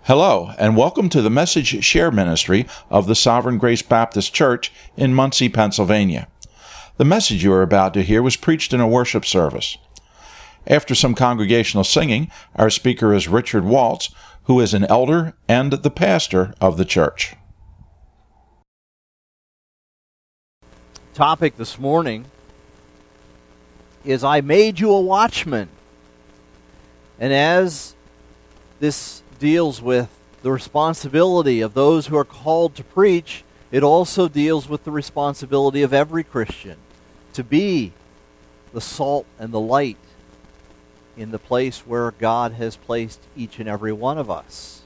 Hello, and welcome to the Message Share Ministry of the Sovereign Grace Baptist Church in Muncie, Pennsylvania. The message you are about to hear was preached in a worship service. After some congregational singing, our speaker is Richard Waltz, who is an elder and the pastor of the church. Topic this morning is I made you a watchman. And as this deals with the responsibility of those who are called to preach, it also deals with the responsibility of every Christian to be the salt and the light in the place where God has placed each and every one of us.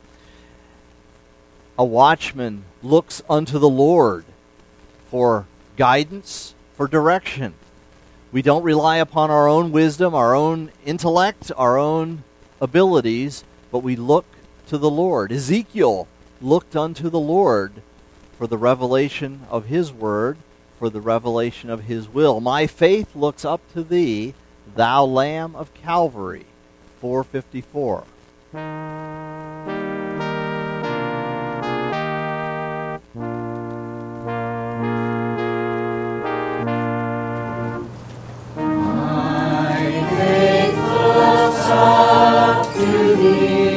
A watchman looks unto the Lord for guidance, for direction. We don't rely upon our own wisdom, our own intellect, our own abilities, but we look to the Lord. Ezekiel looked unto the Lord for the revelation of His word, for the revelation of His will. My faith looks up to Thee, Thou Lamb of Calvary. 454. My faith looks up to Thee.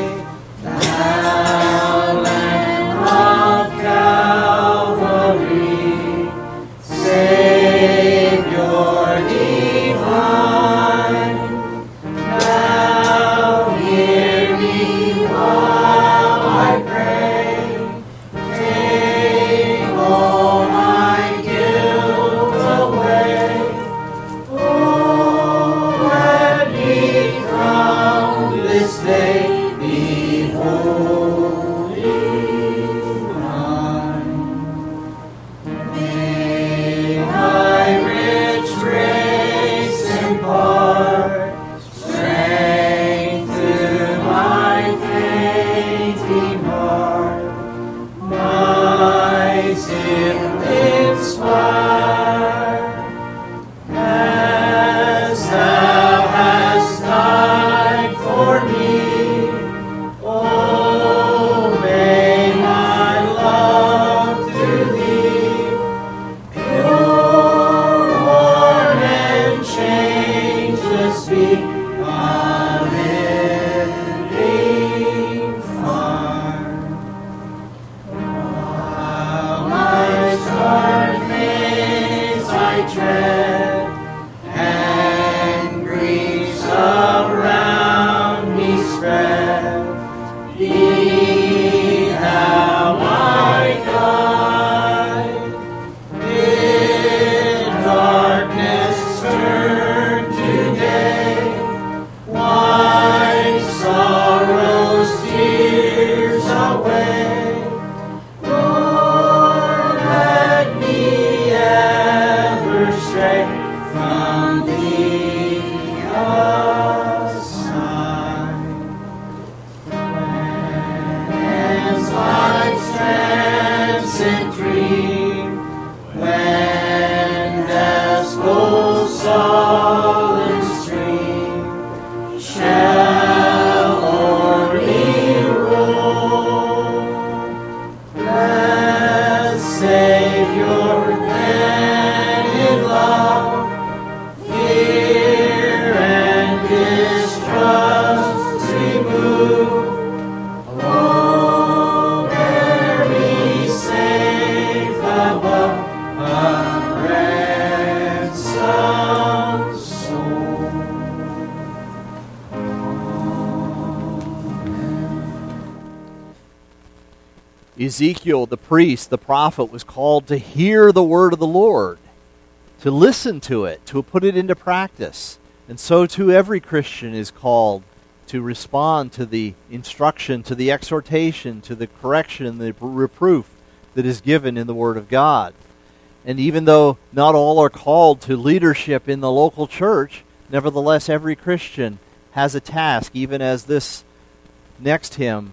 Ezekiel, the priest, the prophet, was called to hear the word of the Lord, to listen to it, to put it into practice. And so too every Christian is called to respond to the instruction, to the exhortation, to the correction, the reproof that is given in the Word of God. And even though not all are called to leadership in the local church, nevertheless every Christian has a task, even as this next hymn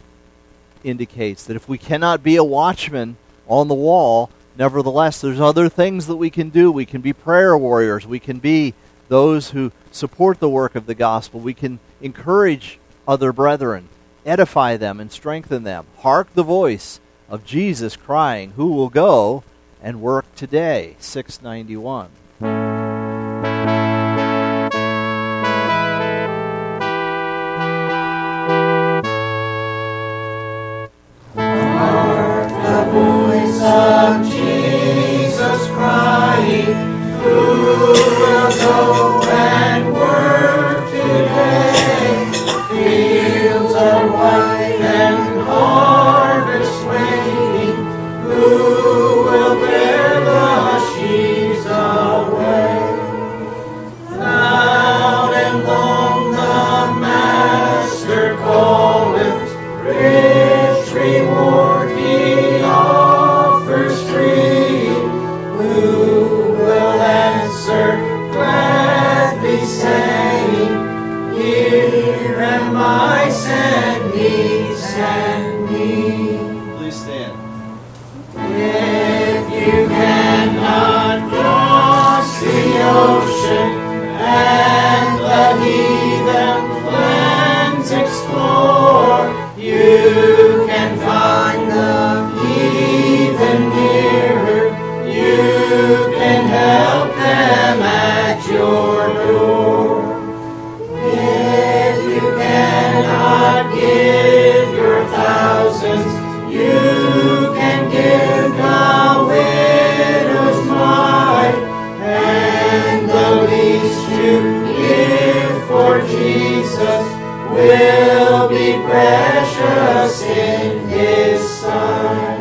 indicates, that if we cannot be a watchman on the wall, nevertheless there's other things that we can do. We can be prayer warriors. We can be those who support the work of the gospel. We can encourage other brethren. edify them and strengthen them. Hark the voice of Jesus crying, who will go and work today? 691. Of Jesus crying, who will go and work today? Fields are white and harvest waiting, who will bear the sheaves away? Loud and long the Master calleth, rich reward he offers free. Who will answer gladly, saying, Here am I, send me, send me. Please stand. If you cannot cross the ocean and the heathen lands explore, you can find the heathen nearer. You can help them at your door. If you cannot give your thousands, you can give the widow's mite, and the least you give for Jesus will be precious in His sight.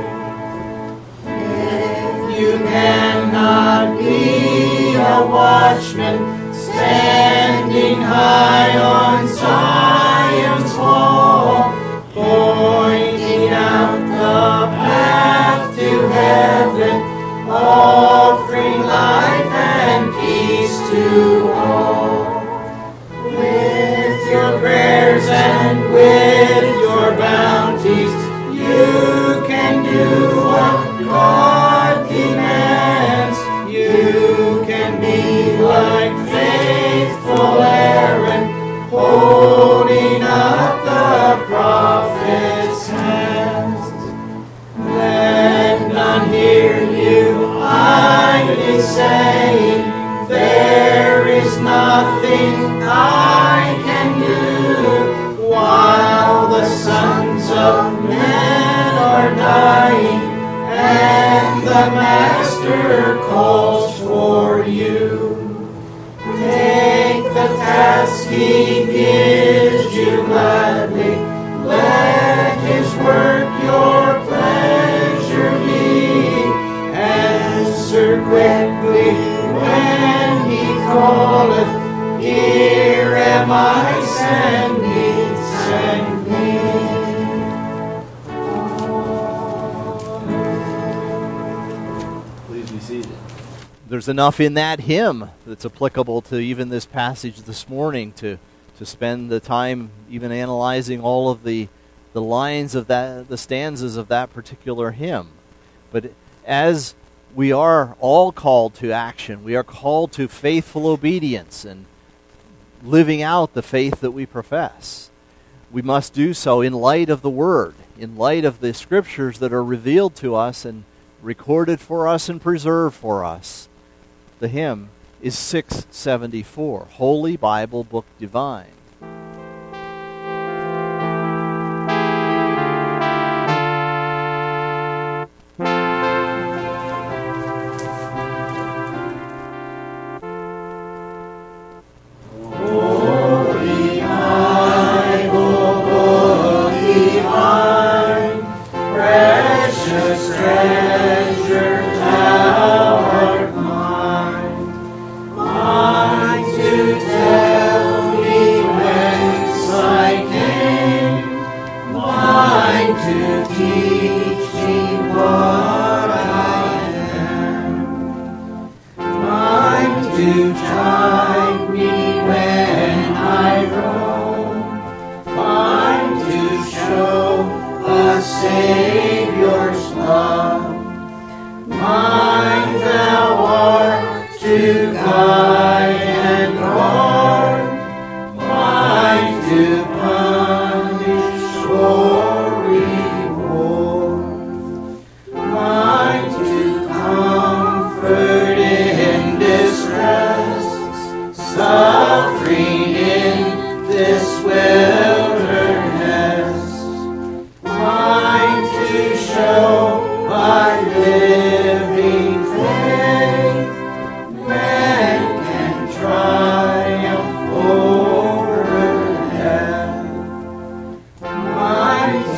If you cannot be a watchman standing high on Zion's wall, pointing out the path to heaven, offering life and peace to all. With your prayers and with your bounties, you can do what God demands. You can be like faithful Aaron, holding up the prophet's hands. Let none hear you idly saying, there is nothing I can do, while the sons of men are dying, and the Master calls for you. Take the task He gives you gladly, let His work your pleasure be. Answer quickly when He calleth, here am I, send me, send me. Please be seated. There's enough in that hymn that's applicable to even this passage this morning to spend the time even analyzing all of the lines of that, the stanzas of that particular hymn. But as we are all called to action, we are called to faithful obedience and living out the faith that we profess. We must do so in light of the Word, in light of the Scriptures that are revealed to us and recorded for us and preserved for us. The hymn is 674, Holy Bible Book Divine. To punish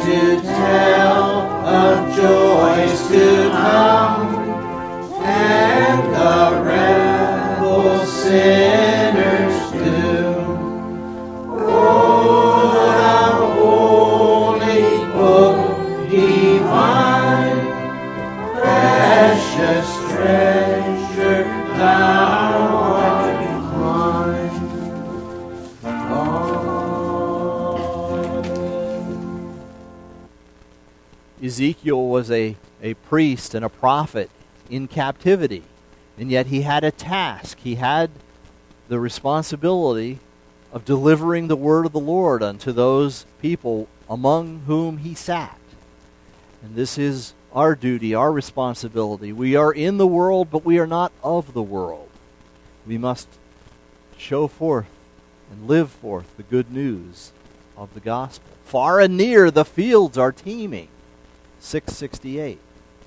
to tell of joys to come, and the rebel sinners doom. Oh, thou holy book divine, precious treasure thou art mine. Amen. Ezekiel was a priest and a prophet in captivity, and yet he had a task. He had the responsibility of delivering the word of the Lord unto those people among whom he sat. And this is our duty, our responsibility. We are in the world, but we are not of the world. We must show forth and live forth the good news of the gospel. Far and near, the fields are teeming. 668.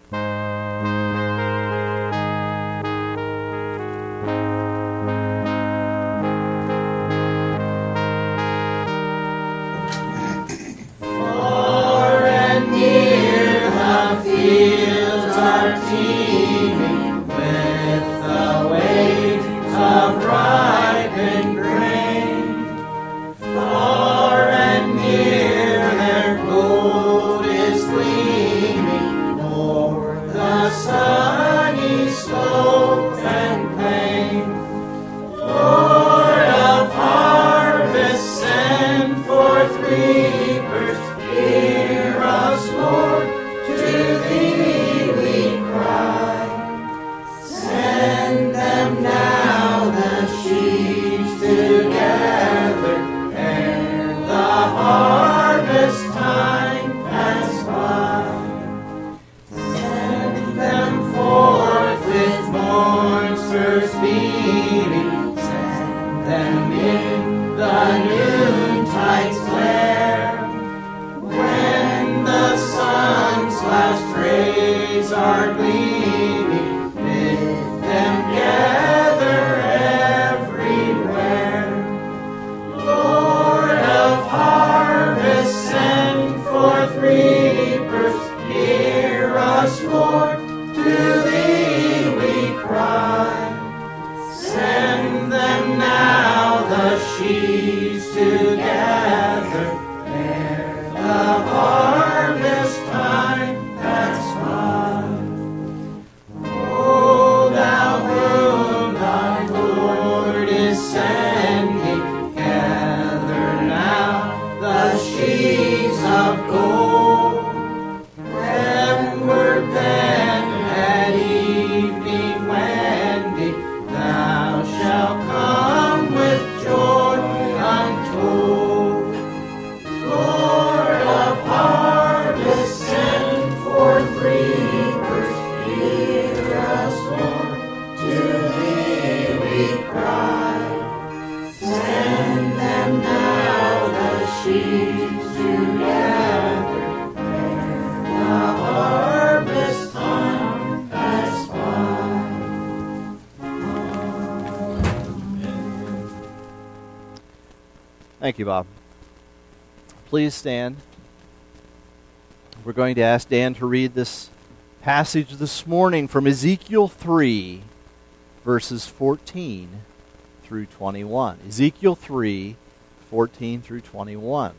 Far and near the fields are teeming with the waves of ripened grain. Far and near their gold is gleaming o'er the sunny slopes and plains. Lord of harvest, send forth reapers. Hear us, Lord, to thee we cry. Send them now, the sheaves together, ere the harvest time pass by. Send them forth with morn's first beaming, send them in the noontide's glare. When the sun's last rays are gleaming, bid them gather everywhere. Lord of harvest, send forth reapers. Hear us, Lord, to thee we cry. Send them now, the sheaves together, ere the harvest time pass by. O thou whom thy Lord is sending, gather now the sheaves of gold. Heavenward then at evening wending, thou shalt come with joy untold. Lord of harvest, send forth reapers. Hear us, Lord, to thee we cry. Send them now, the sheaves together, ere the harvest time pass by. Thank you, Bob. Please stand. We're going to ask Dan to read this passage this morning from Ezekiel 3, verses 14 through 21. Ezekiel 3, 14 through 21.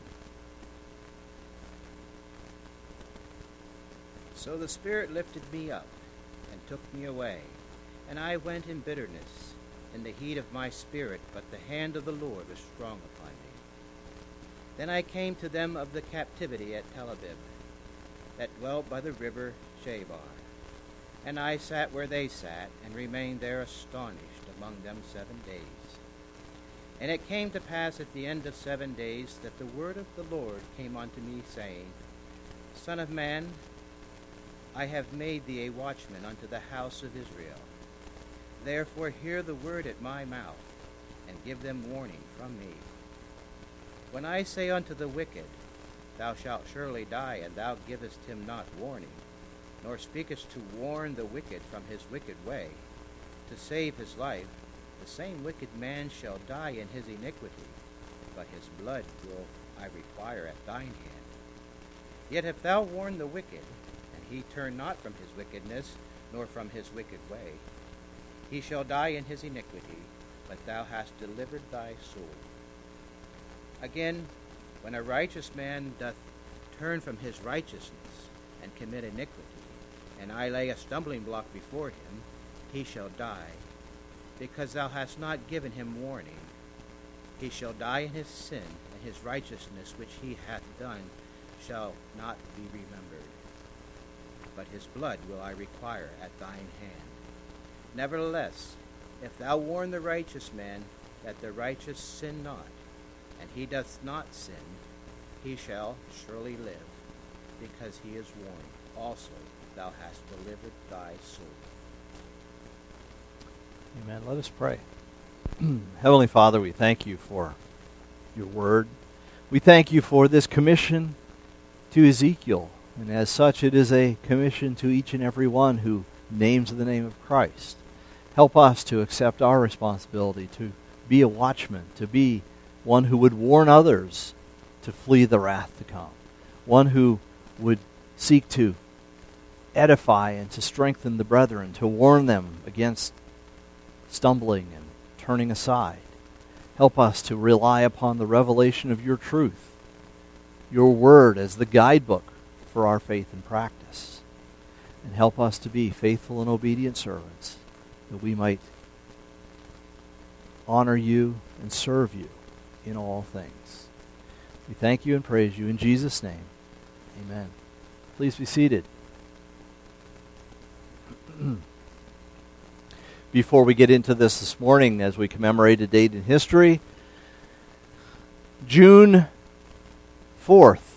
So the Spirit lifted me up and took me away, and I went in bitterness, in the heat of my spirit, but the hand of the Lord was strong upon me. Then I came to them of the captivity at Tel Abib, that dwelt by the river Chebar. And I sat where they sat, and remained there astonished among them 7 days. And it came to pass at the end of 7 days that the word of the Lord came unto me, saying, Son of man, I have made thee a watchman unto the house of Israel. Therefore hear the word at my mouth, and give them warning from me. When I say unto the wicked, Thou shalt surely die, and thou givest him not warning, nor speakest to warn the wicked from his wicked way, to save his life, the same wicked man shall die in his iniquity, but his blood will I require at thine hand. Yet if thou warn the wicked, and he turn not from his wickedness, nor from his wicked way, he shall die in his iniquity, but thou hast delivered thy soul. Again, when a righteous man doth turn from his righteousness, and commit iniquity, and I lay a stumbling block before him, he shall die, because thou hast not given him warning. He shall die in his sin, and his righteousness which he hath done shall not be remembered. But his blood will I require at thine hand. Nevertheless, if thou warn the righteous man that the righteous sin not, and he doth not sin, he shall surely live, because he is warned. Also thou hast delivered thy soul. Amen. Let us pray. Heavenly Father, we thank you for your word. We thank you for this commission to Ezekiel. And as such, it is a commission to each and every one who names the name of Christ. Help us to accept our responsibility to be a watchman, to be one who would warn others to flee the wrath to come, one who would seek to edify and to strengthen the brethren, to warn them against stumbling and turning aside. Help us to rely upon the revelation of your truth, your word as the guidebook for our faith and practice. And help us to be faithful and obedient servants, that we might honor you and serve you in all things. We thank you and praise you in Jesus' name. Amen. Please be seated. Before we get into this morning, as we commemorate a date in history, June 5th,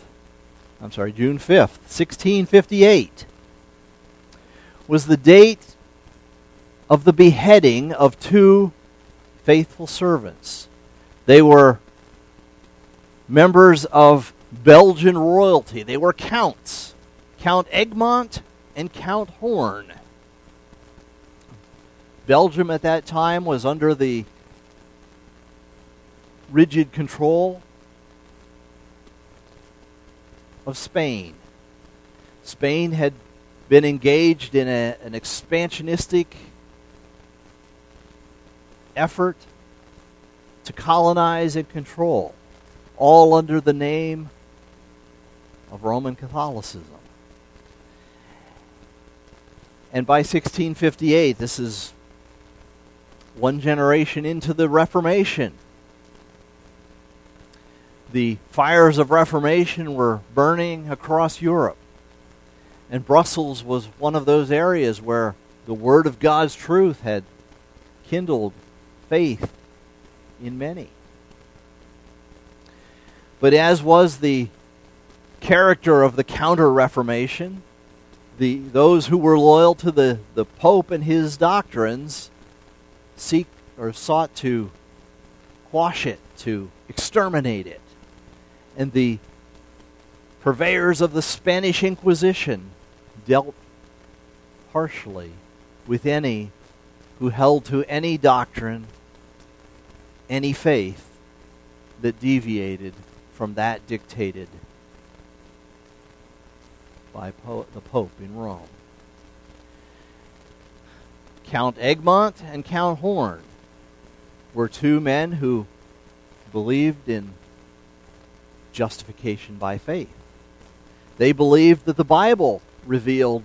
1658, was the date of the beheading of two faithful servants. They were members of Belgian royalty. They were counts, Count Egmont and Count Horn. Belgium at that time was under the rigid control of Spain. Spain had been engaged in an expansionistic effort to colonize and control, all under the name of Roman Catholicism. And by 1658, this is one generation into the Reformation. The fires of Reformation were burning across Europe. And Brussels was one of those areas where the Word of God's truth had kindled faith in many. But as was the character of the Counter-Reformation, those who were loyal to the Pope and his doctrines sought to quash it, to exterminate it. And the purveyors of the Spanish Inquisition dealt harshly with any who held to any doctrine, any faith that deviated from that dictated by the Pope in Rome. Count Egmont and Count Horn were two men who believed in justification by faith. They believed that the Bible revealed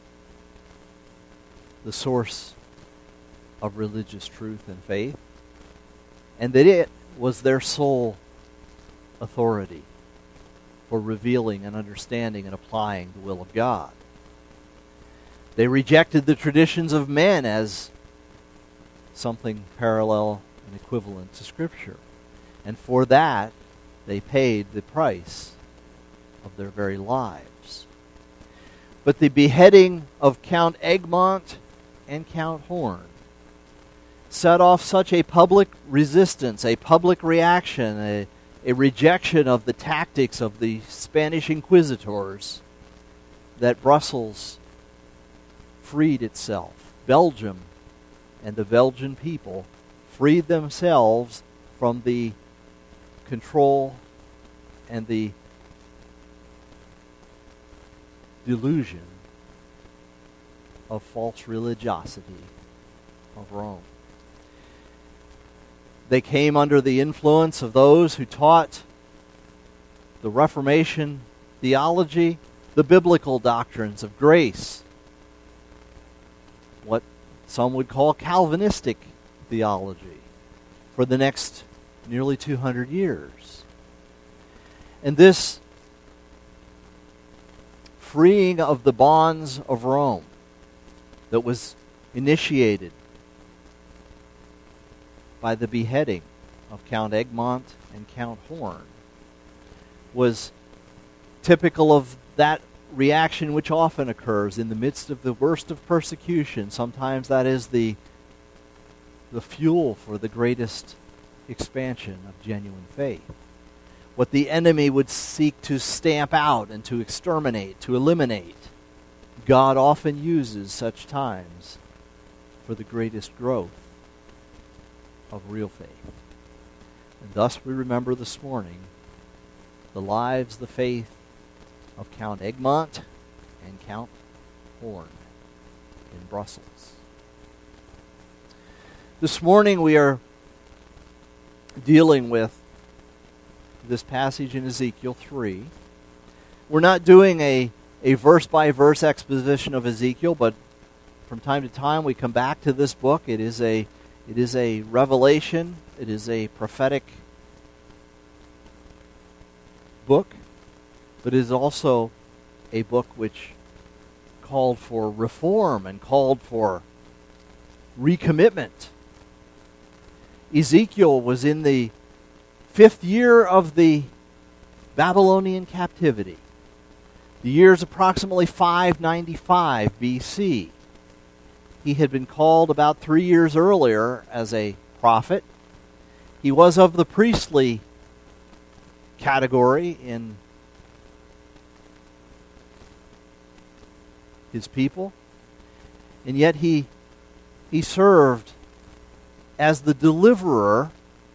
the source of religious truth and faith, and that it was their sole authority for revealing and understanding and applying the will of God. They rejected the traditions of men as something parallel and equivalent to Scripture. And for that, they paid the price of their very lives. But the beheading of Count Egmont and Count Horn set off such a public resistance, a public reaction, a rejection of the tactics of the Spanish inquisitors, that Brussels freed itself. Belgium and the Belgian people freed themselves from the control and the delusion of false religiosity of Rome. They came under the influence of those who taught the Reformation theology, the biblical doctrines of grace, what some would call Calvinistic theology, for the next nearly 200 years. And this freeing of the bonds of Rome that was initiated by the beheading of Count Egmont and Count Horn was typical of that reaction which often occurs in the midst of the worst of persecution. Sometimes that is the fuel for the greatest expansion of genuine faith. What the enemy would seek to stamp out and to exterminate, to eliminate, God often uses such times for the greatest growth of real faith. And thus we remember this morning the lives, the faith of Count Egmont and Count Horn in Brussels. This morning we are dealing with this passage in Ezekiel 3. We're not doing a verse-by-verse exposition of Ezekiel, but from time to time we come back to this book. It is a revelation. It is a prophetic book, but it is also a book which called for reform and called for recommitment. Ezekiel was in the 5th year of the Babylonian captivity. The year is approximately 595 BC. He had been called about 3 years earlier as a prophet. He was of the priestly category in his people, and yet he served as the deliverer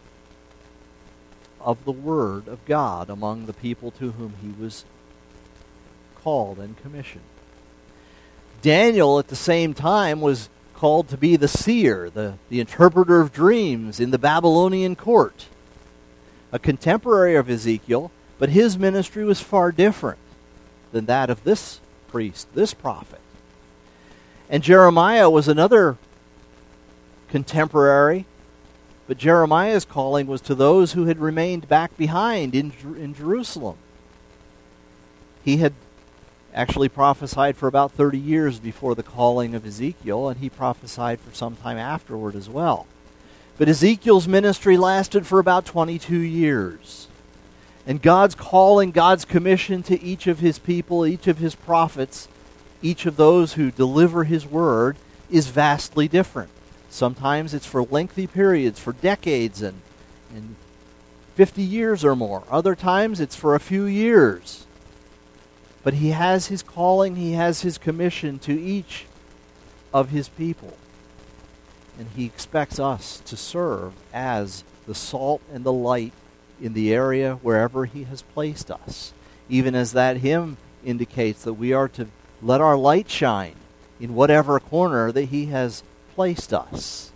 of the word of God among the people to whom he was called and commissioned. Daniel, at the same time, was called to be the seer, the interpreter of dreams in the Babylonian court, a contemporary of Ezekiel, but his ministry was far different than that of this priest, this prophet. And Jeremiah was another contemporary, but Jeremiah's calling was to those who had remained back behind in Jerusalem. He had actually prophesied for about 30 years before the calling of Ezekiel, and he prophesied for some time afterward as well. But Ezekiel's ministry lasted for about 22 years. And God's calling, God's commission to each of his people, each of his prophets, each of those who deliver his word is vastly different. Sometimes it's for lengthy periods, for decades and 50 years or more. Other times it's for a few years. But he has his calling, he has his commission to each of his people. And he expects us to serve as the salt and the light in the area wherever he has placed us. Even as that hymn indicates that we are to let our light shine in whatever corner that he has placed us.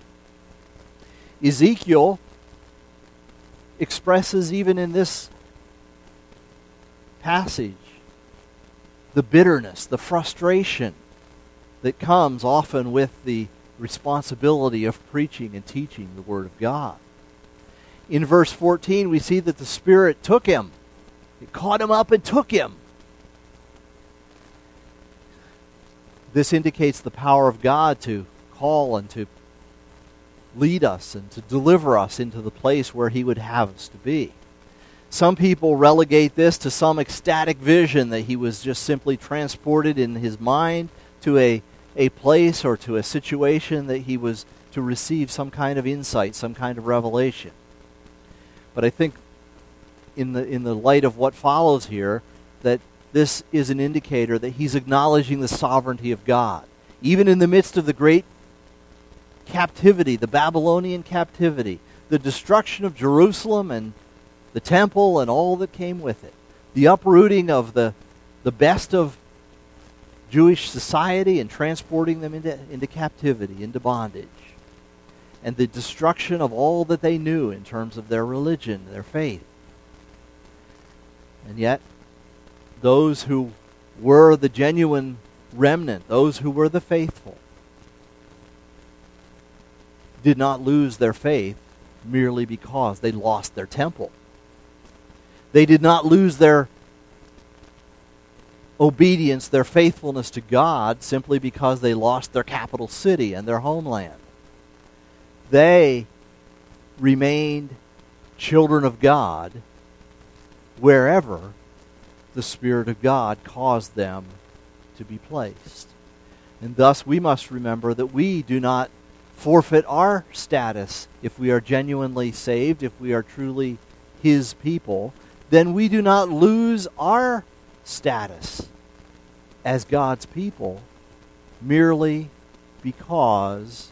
Ezekiel expresses even in this passage the bitterness, the frustration that comes often with the responsibility of preaching and teaching the Word of God. In verse 14, we see that the Spirit took him. It caught him up and took him. This indicates the power of God to call and to lead us and to deliver us into the place where he would have us to be. Some people relegate this to some ecstatic vision that he was just simply transported in his mind to a place or to a situation that he was to receive some kind of insight, some kind of revelation. But I think in the light of what follows here, that this is an indicator that he's acknowledging the sovereignty of God. Even in the midst of the great captivity, the Babylonian captivity, the destruction of Jerusalem and the temple and all that came with it, the uprooting of the best of Jewish society and transporting them into captivity, into bondage, and the destruction of all that they knew in terms of their religion, their faith. And yet, those who were the genuine remnant, those who were the faithful, did not lose their faith merely because they lost their temple. They did not lose their obedience, their faithfulness to God, simply because they lost their capital city and their homeland. They remained children of God wherever the Spirit of God caused them to be placed. And thus we must remember that we do not forfeit our status if we are genuinely saved, if we are truly His people. Then we do not lose our status as God's people merely because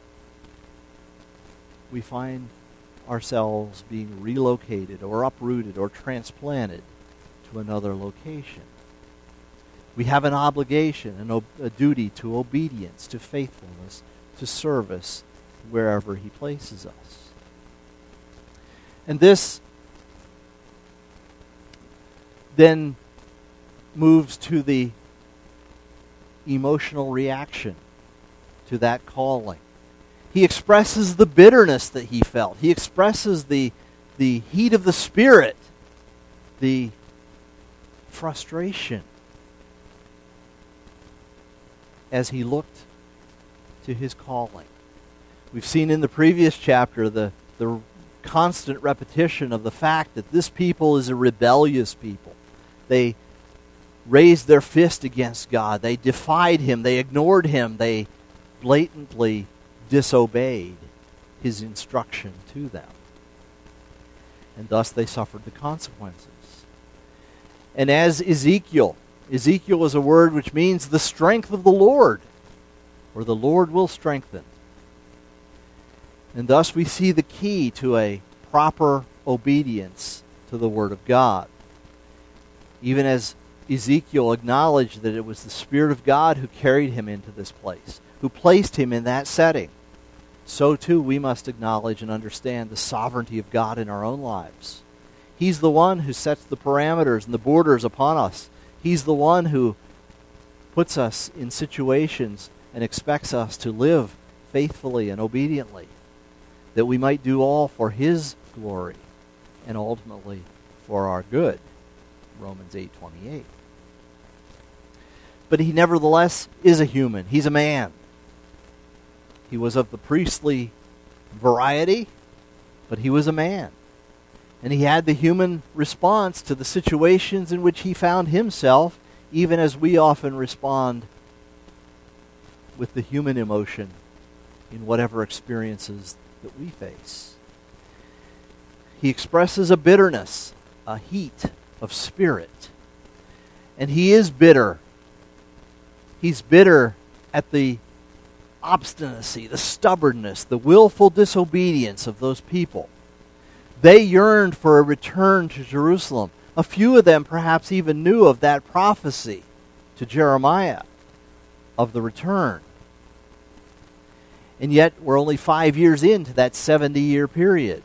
we find ourselves being relocated or uprooted or transplanted to another location. We have an obligation and a duty to obedience, to faithfulness, to service wherever He places us. And this then moves to the emotional reaction to that calling. He expresses the bitterness that he felt. He expresses the heat of the Spirit, the frustration as he looked to his calling. We've seen in the previous chapter the constant repetition of the fact that this people is a rebellious people. They raised their fist against God. They defied Him. They ignored Him. They blatantly disobeyed His instruction to them. And thus they suffered the consequences. And as Ezekiel is a word which means the strength of the Lord, or the Lord will strengthen. And thus we see the key to a proper obedience to the Word of God. Even as Ezekiel acknowledged that it was the Spirit of God who carried him into this place, who placed him in that setting, so too we must acknowledge and understand the sovereignty of God in our own lives. He's the one who sets the parameters and the borders upon us. He's the one who puts us in situations and expects us to live faithfully and obediently, that we might do all for His glory and ultimately for our good. Romans 8:28. But he nevertheless is a human. He's a man. He was of the priestly variety, but he was a man. And he had the human response to the situations in which he found himself, even as we often respond with the human emotion in whatever experiences that we face. He expresses a bitterness, a heat of spirit. And he is bitter. He's bitter at the obstinacy, the stubbornness, the willful disobedience of those people. They yearned for a return to Jerusalem. A few of them perhaps even knew of that prophecy to Jeremiah of the return. And yet we're only 5 years into that 70-year period.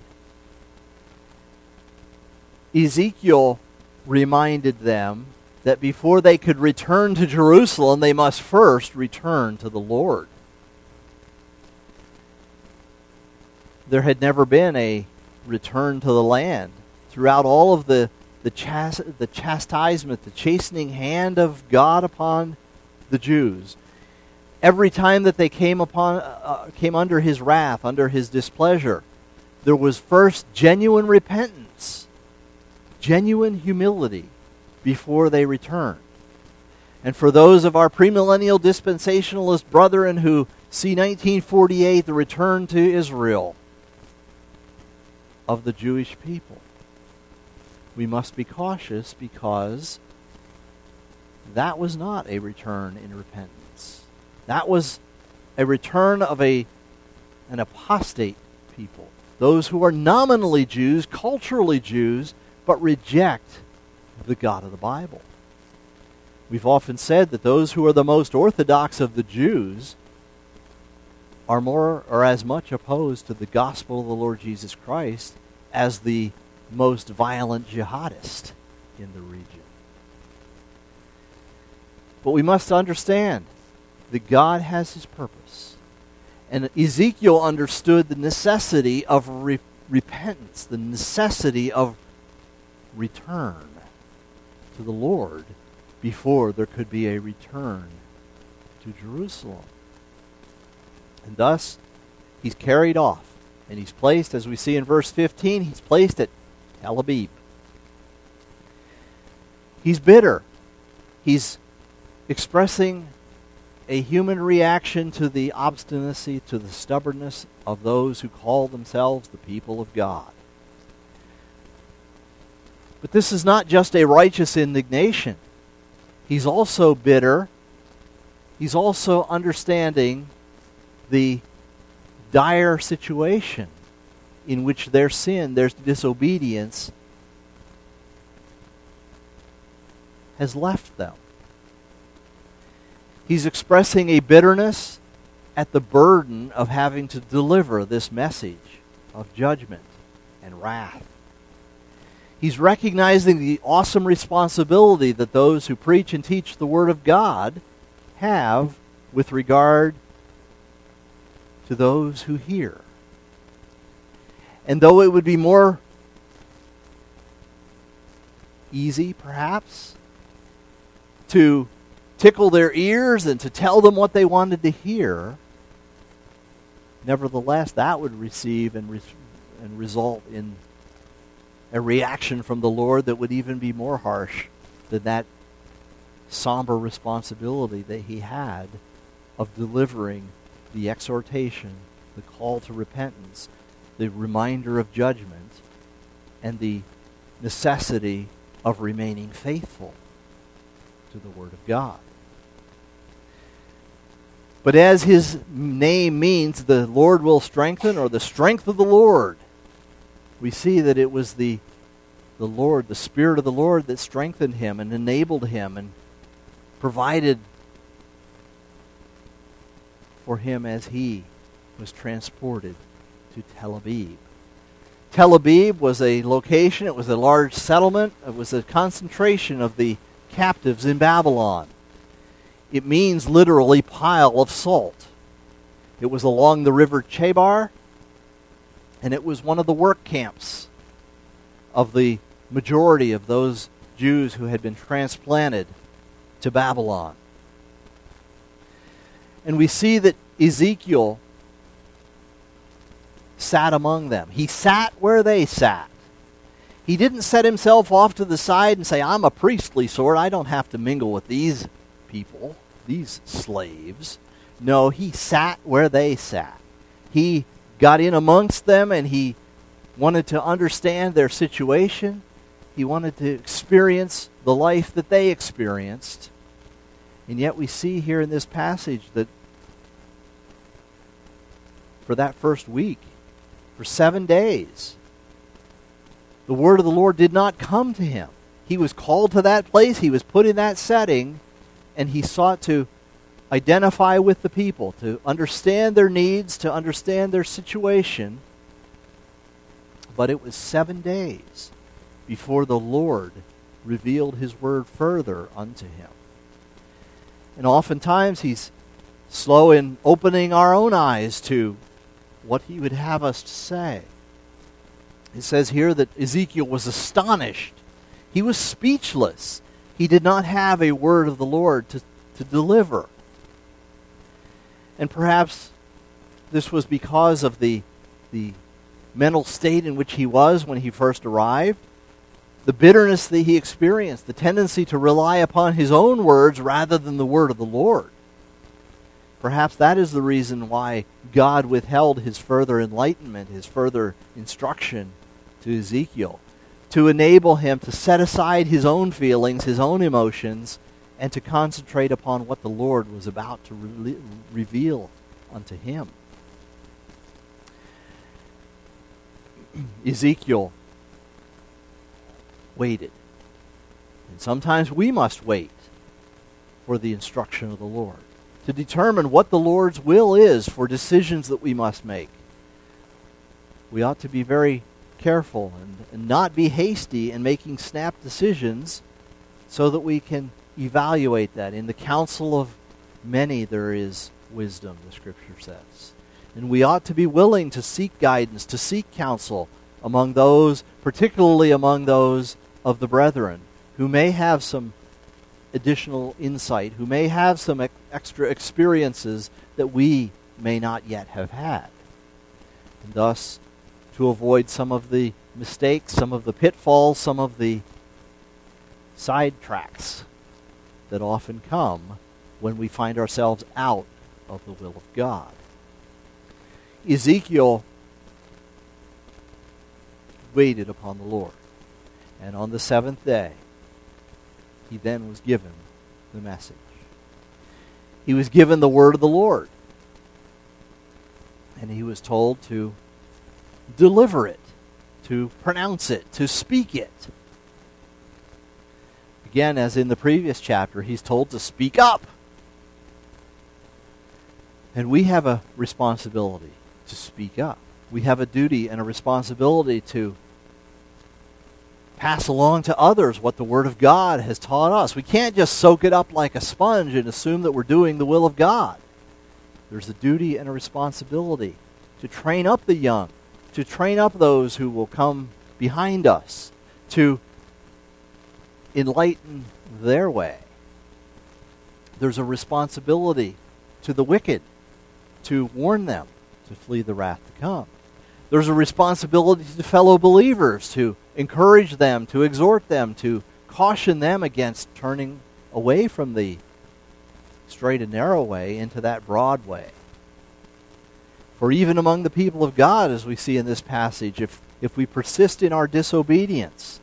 Ezekiel reminded them that before they could return to Jerusalem, they must first return to the Lord. There had never been a return to the land. Throughout all of the chastisement, the chastening hand of God upon the Jews, every time that they came under His wrath, under His displeasure, there was first genuine repentance, genuine humility before they returned. And for those of our premillennial dispensationalist brethren who see 1948, the return to Israel of the Jewish people, we must be cautious, because that was not a return in repentance. That was a return of an apostate people. Those who are nominally Jews, culturally Jews, but reject the God of the Bible. We've often said that those who are the most orthodox of the Jews are more or as much opposed to the gospel of the Lord Jesus Christ as the most violent jihadist in the region. But we must understand that God has his purpose. And Ezekiel understood the necessity of repentance, the necessity of return to the Lord before there could be a return to Jerusalem. And thus, he's carried off, and he's placed, as we see in verse 15, he's placed at Tel Abib. He's bitter. He's expressing a human reaction to the obstinacy, to the stubbornness of those who call themselves the people of God. But this is not just a righteous indignation. He's also bitter. He's also understanding the dire situation in which their sin, their disobedience, has left them. He's expressing a bitterness at the burden of having to deliver this message of judgment and wrath. He's recognizing the awesome responsibility that those who preach and teach the Word of God have with regard to those who hear. And though it would be more easy, perhaps, to tickle their ears and to tell them what they wanted to hear, nevertheless, that would receive and result in a reaction from the Lord that would even be more harsh than that somber responsibility that he had of delivering the exhortation, the call to repentance, the reminder of judgment, and the necessity of remaining faithful to the Word of God. But as his name means, the Lord will strengthen, or the strength of the Lord, we see that it was the Lord, the Spirit of the Lord, that strengthened him and enabled him and provided for him as he was transported to Tel Abib. Tel Abib was a location, it was a large settlement, it was a concentration of the captives in Babylon. It means literally pile of salt. It was along the river Chebar, and it was one of the work camps of the majority of those Jews who had been transplanted to Babylon. And we see that Ezekiel sat among them. He sat where they sat. He didn't set himself off to the side and say, I'm a priestly sort, I don't have to mingle with these people, these slaves. No, he sat where they sat. He got in amongst them, and he wanted to understand their situation. He wanted to experience the life that they experienced. And yet we see here in this passage that for that first week, for 7 days, the word of the Lord did not come to him. He was called to that place, he was put in that setting, and he sought to identify with the people, to understand their needs, to understand their situation. But it was 7 days before the Lord revealed his word further unto him. And oftentimes he's slow in opening our own eyes to what he would have us to say. It says here that Ezekiel was astonished. He was speechless. He did not have a word of the Lord to deliver. And perhaps this was because of the mental state in which he was when he first arrived, the bitterness that he experienced, the tendency to rely upon his own words rather than the word of the Lord. Perhaps that is the reason why God withheld his further enlightenment, his further instruction to Ezekiel, to enable him to set aside his own feelings, his own emotions, and to concentrate upon what the Lord was about to reveal unto him. Ezekiel waited. And sometimes we must wait for the instruction of the Lord, to determine what the Lord's will is for decisions that we must make. We ought to be very careful and not be hasty in making snap decisions so that we can evaluate that. In the counsel of many there is wisdom, the Scripture says. And we ought to be willing to seek guidance, to seek counsel among those, particularly among those of the brethren, who may have some additional insight, who may have some extra experiences that we may not yet have had. And thus, to avoid some of the mistakes, some of the pitfalls, some of the sidetracks that often come when we find ourselves out of the will of God. Ezekiel waited upon the Lord, and on the seventh day, he then was given the message. He was given the word of the Lord, and he was told to deliver it, to pronounce it, to speak it. Again, as in the previous chapter, he's told to speak up. And we have a responsibility to speak up. We have a duty and a responsibility to pass along to others what the Word of God has taught us. We can't just soak it up like a sponge and assume that we're doing the will of God. There's a duty and a responsibility to train up the young, to train up those who will come behind us, to enlighten their way. There's a responsibility to the wicked to warn them to flee the wrath to come. There's a responsibility to fellow believers to encourage them, to exhort them, to caution them against turning away from the straight and narrow way into that broad way. For even among the people of God, as we see in this passage, if we persist in our disobedience,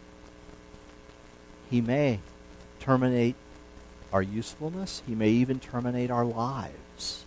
He may terminate our usefulness. He may even terminate our lives.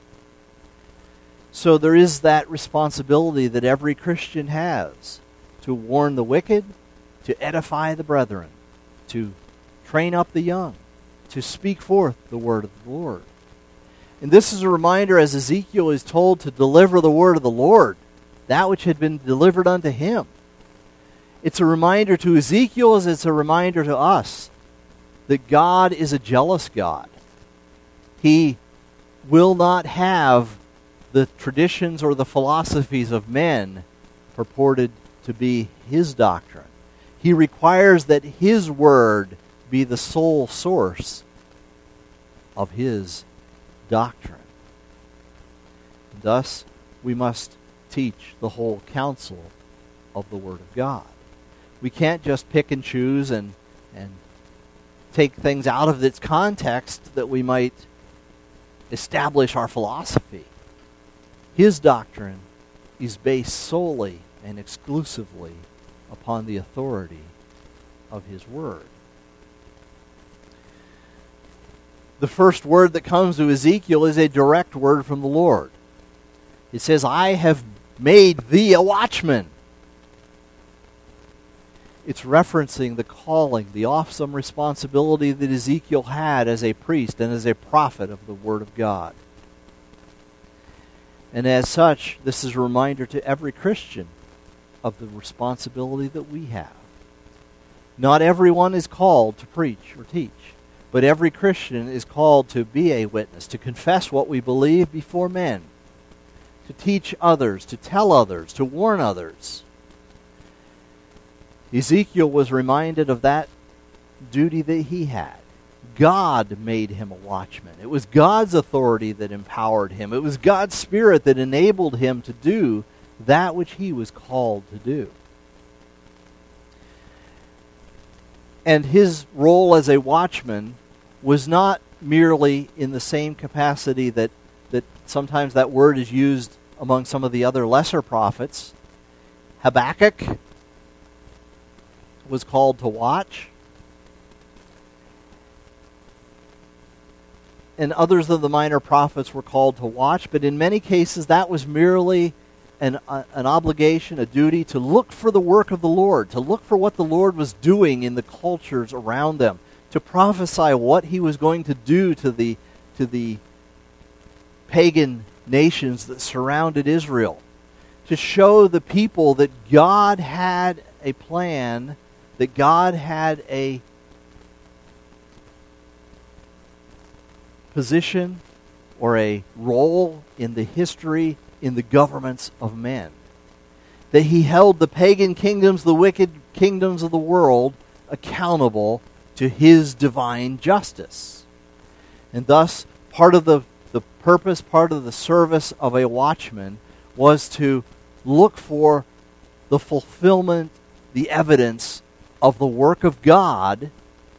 So there is that responsibility that every Christian has to warn the wicked, to edify the brethren, to train up the young, to speak forth the word of the Lord. And this is a reminder as Ezekiel is told to deliver the word of the Lord, that which had been delivered unto him. It's a reminder to Ezekiel as it's a reminder to us that God is a jealous God. He will not have the traditions or the philosophies of men purported to be His doctrine. He requires that His word be the sole source of His doctrine. And thus, we must teach the whole counsel of the Word of God. We can't just pick and choose and take things out of its context that we might establish our philosophy. His doctrine is based solely and exclusively upon the authority of His Word. The first word that comes to Ezekiel is a direct word from the Lord. It says, I have made thee a watchman. It's referencing the calling, the awesome responsibility that Ezekiel had as a priest and as a prophet of the Word of God. And as such, this is a reminder to every Christian of the responsibility that we have. Not everyone is called to preach or teach, but every Christian is called to be a witness, to confess what we believe before men, to teach others, to tell others, to warn others. Ezekiel was reminded of that duty that he had. God made him a watchman. It was God's authority that empowered him. It was God's Spirit that enabled him to do that which he was called to do. And his role as a watchman was not merely in the same capacity that sometimes that word is used among some of the other lesser prophets. Habakkuk was called to watch. And others of the minor prophets were called to watch, but in many cases that was merely an obligation, a duty to look for the work of the Lord, to look for what the Lord was doing in the cultures around them, to prophesy what he was going to do to the pagan nations that surrounded Israel, to show the people that God had a plan, that God had a position or a role in the history, in the governments of men. That he held the pagan kingdoms, the wicked kingdoms of the world, accountable to his divine justice. And thus, part of the purpose, part of the service of a watchman was to look for the fulfillment, the evidence of the work of God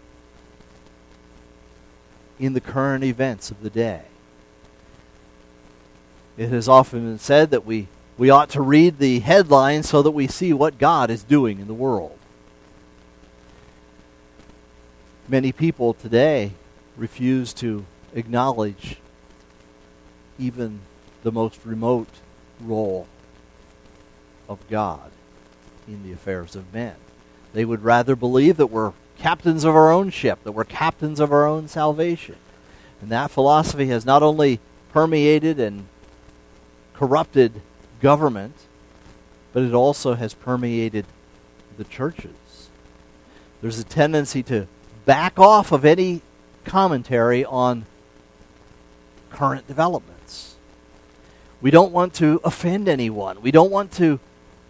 in the current events of the day. It has often been said that we ought to read the headlines so that we see what God is doing in the world. Many people today refuse to acknowledge even the most remote role of God in the affairs of men. They would rather believe that we're captains of our own ship, that we're captains of our own salvation. And that philosophy has not only permeated and corrupted government, but it also has permeated the churches. There's a tendency to back off of any commentary on current developments. We don't want to offend anyone. We don't want to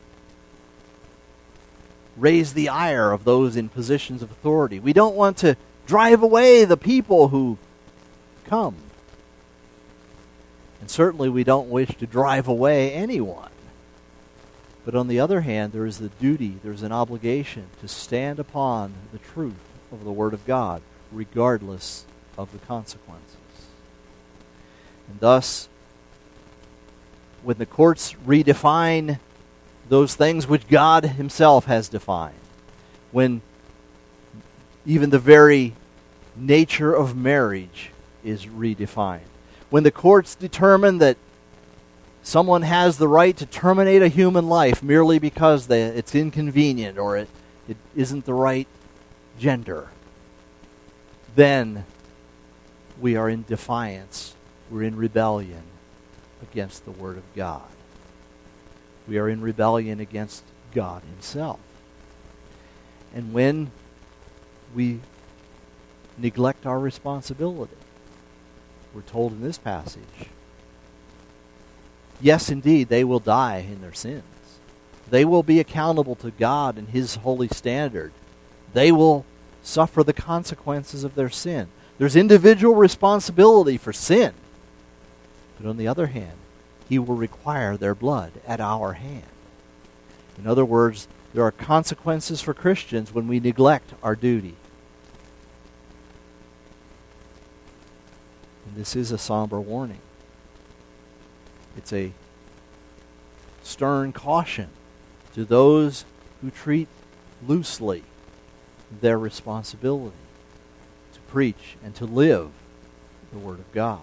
raise the ire of those in positions of authority. We don't want to drive away the people who come. And certainly we don't wish to drive away anyone. But on the other hand, there is the duty, there's an obligation to stand upon the truth of the Word of God, regardless of the consequences. And thus, when the courts redefine those things which God himself has defined, when even the very nature of marriage is redefined, when the courts determine that someone has the right to terminate a human life merely because it's inconvenient or it isn't the right gender, then we are in defiance, we're in rebellion against the Word of God. We are in rebellion against God himself. And when we neglect our responsibility, we're told in this passage, yes, indeed, they will die in their sins. They will be accountable to God and his holy standard. They will suffer the consequences of their sin. There's individual responsibility for sin. But on the other hand, he will require their blood at our hand. In other words, there are consequences for Christians when we neglect our duty. And this is a somber warning. It's a stern caution to those who treat loosely their responsibility to preach and to live the Word of God.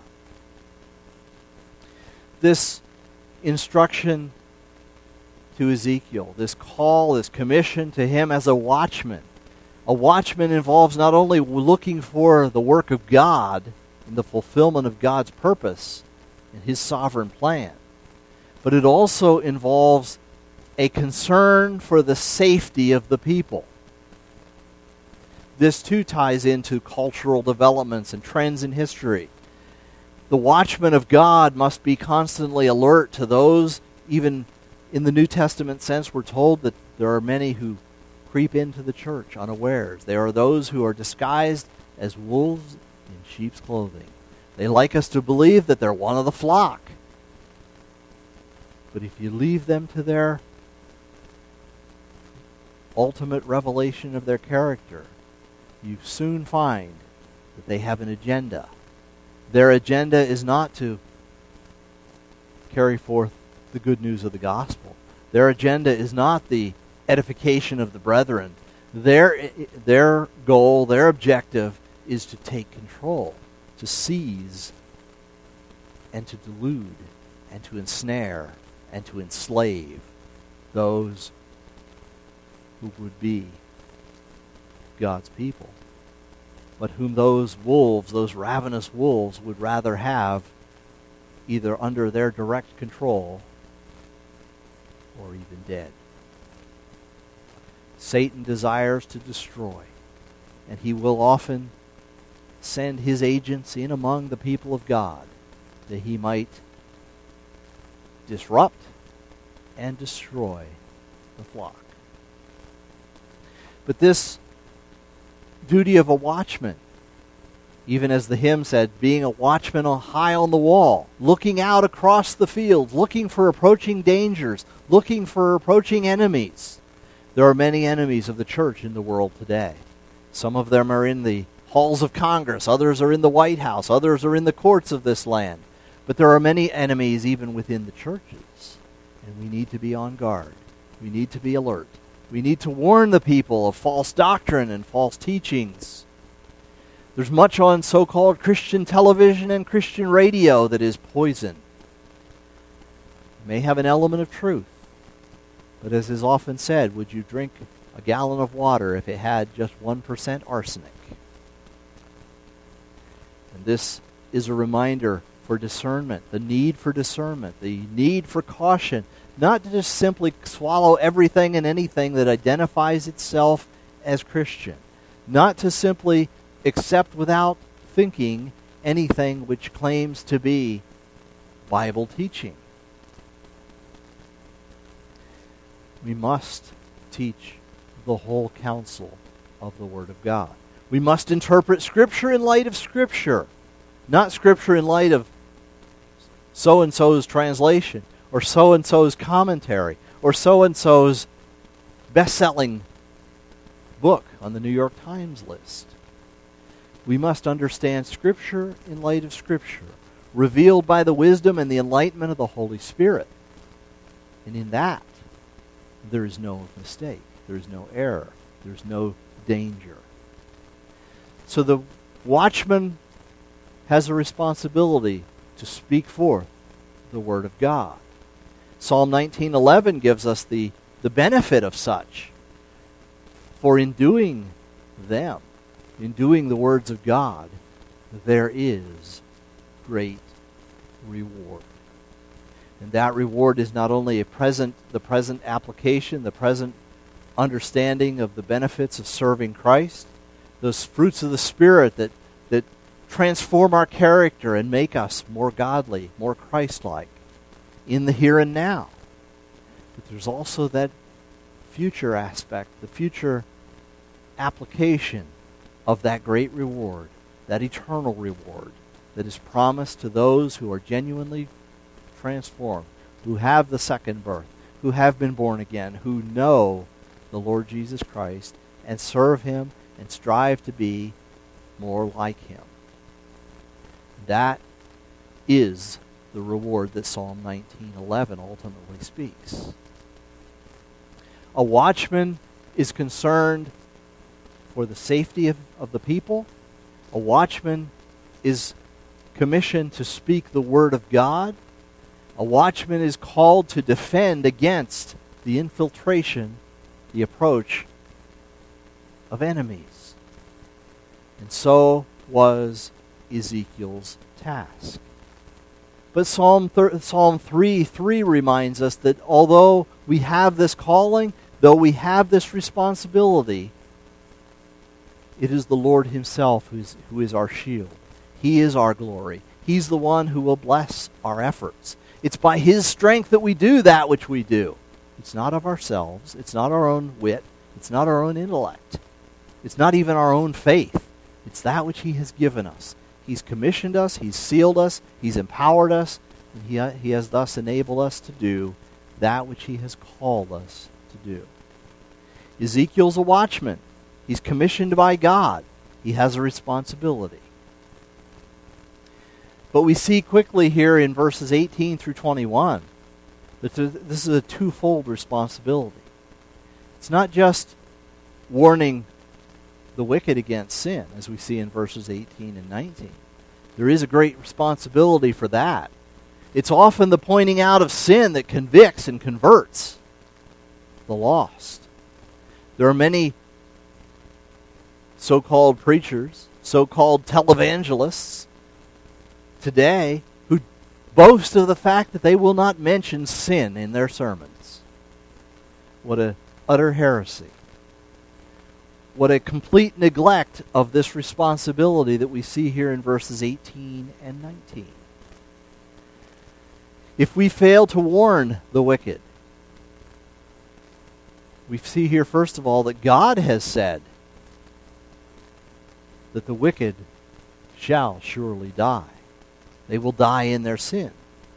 This instruction to Ezekiel, this call, this commission to him as a watchman involves not only looking for the work of God and the fulfillment of God's purpose and his sovereign plan, but it also involves a concern for the safety of the people. This too ties into cultural developments and trends in history. The watchman of God must be constantly alert to those, even in the New Testament sense, we're told that there are many who creep into the church unawares. There are those who are disguised as wolves in sheep's clothing. They like us to believe that they're one of the flock. But if you leave them to their ultimate revelation of their character, you soon find that they have an agenda. Their agenda is not to carry forth the good news of the gospel. Their agenda is not the edification of the brethren. Their goal, their objective is to take control, to seize, and to delude, and to ensnare, and to enslave those who would be God's people. but whom those wolves, those ravenous wolves, would rather have either under their direct control or even dead. Satan desires to destroy, and he will often send his agents in among the people of God that he might disrupt and destroy the flock. But this duty of a watchman, even as the hymn said, being a watchman high on the wall, looking out across the fields, looking for approaching dangers, looking for approaching enemies. There are many enemies of the church in the world today. Some of them are in the halls of Congress, others are in the White House, others are in the courts of this land. But there are many enemies even within the churches, and we need to be on guard. We need to be alert. We need to warn the people of false doctrine and false teachings. There's much on so-called Christian television and Christian radio that is poison. It may have an element of truth, but as is often said, would you drink a gallon of water if it had just 1% arsenic? And this is a reminder for discernment, the need for discernment, the need for caution, not to just simply swallow everything and anything that identifies itself as Christian, not to simply accept without thinking anything which claims to be Bible teaching. We must teach the whole counsel of the Word of God. We must interpret Scripture in light of Scripture, not Scripture in light of so-and-so's translation, or so-and-so's commentary, or so-and-so's best-selling book on the New York Times list. We must understand Scripture in light of Scripture, revealed by the wisdom and the enlightenment of the Holy Spirit. And in that, there is no mistake, there is no error, there is no danger. So the watchman has a responsibility to speak forth the Word of God. Psalm 19:11 gives us the benefit of such. For in doing them, in doing the words of God, there is great reward. And that reward is not only the present application, the present understanding of the benefits of serving Christ, those fruits of the Spirit that transform our character and make us more godly, more Christ-like in the here and now. But there's also that future aspect, the future application of that great reward, that eternal reward that is promised to those who are genuinely transformed, who have the second birth, who have been born again, who know the Lord Jesus Christ and serve Him and strive to be more like Him. That is the reward that Psalm 19:11 ultimately speaks. A watchman is concerned for the safety of the people. A watchman is commissioned to speak the Word of God. A watchman is called to defend against the infiltration, the approach of enemies. And so was Ezekiel's task. But Psalm 3:3 reminds us that although we have this calling, though we have this responsibility, it is the Lord Himself who is our shield. He is our glory. He's the one who will bless our efforts. It's by His strength that we do that which we do. It's not of ourselves. It's not our own wit. It's not our own intellect. It's not even our own faith. It's that which He has given us. He's commissioned us, He's sealed us, He's empowered us, and He has thus enabled us to do that which He has called us to do. Ezekiel's a watchman. He's commissioned by God. He has a responsibility. But we see quickly here in verses 18 through 21 that this is a twofold responsibility. It's not just warning the wicked against sin, as we see in verses 18 and 19. There is a great responsibility for that. It's often the pointing out of sin that convicts and converts the lost. There are many so-called preachers, so-called televangelists today who boast of the fact that they will not mention sin in their sermons. What a utter heresy. What a complete neglect of this responsibility that we see here in verses 18 and 19. If we fail to warn the wicked, we see here, first of all, that God has said that the wicked shall surely die. They will die in their sin.